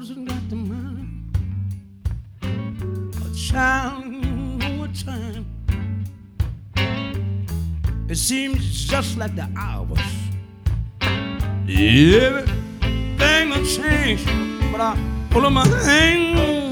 hasn't got the money. A child over time. It seems just like the hours. Everything will change, but I pull my hand.